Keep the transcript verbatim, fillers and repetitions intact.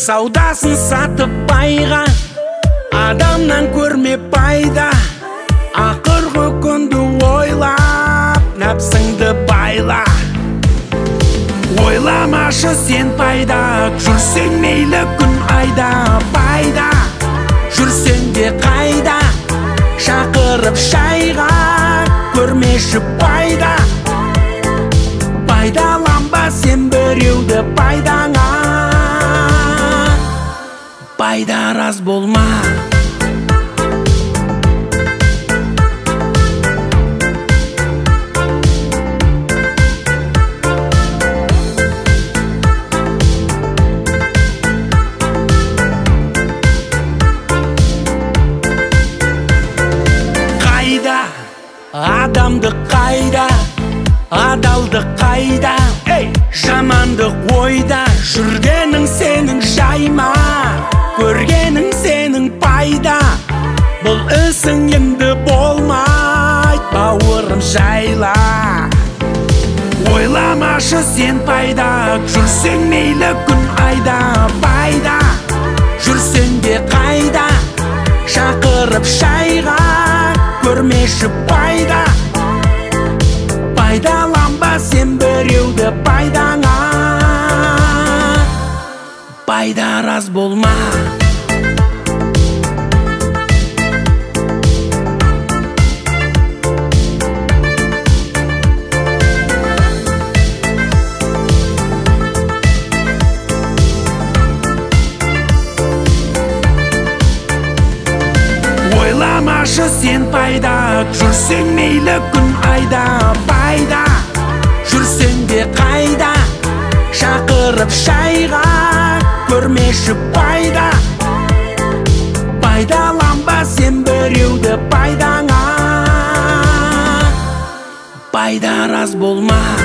Саудасын сатып пайға, адамнан көрме пайда. Ақырғы күнді ойлап, нәпсіңді байла. Ойламашы сен пайда, жүрсең мейлі күн айда. Пайда, жүрсең де қайда, шақырып шайға, көрмеші пайда. Пайдаланба сен біреуді пайдаңа, пайда раз болма. Қайда адамды қайда, адалдық қайда, жамандық ойда. Жүргенің сенің жайма, көргенің сенің пайда. Бұл ісің енді болмайды, бауырым жайла. Ойламашы сен пайда, жүрсең мейлі күн айда. Пайда, жүрсең де қайда, шақырып шайға, көрмеші пайда. Пайдаланба сен біреуді пайдаңа, пайда раз болма. Ойламашы сен пайда, жүрсең мейлі күн айда. Пайда, жүрсең де қайда, шақырып шайға, көрмеші пайда. Пайдаланба сен біреуді пайдаңа, пайда раз болма.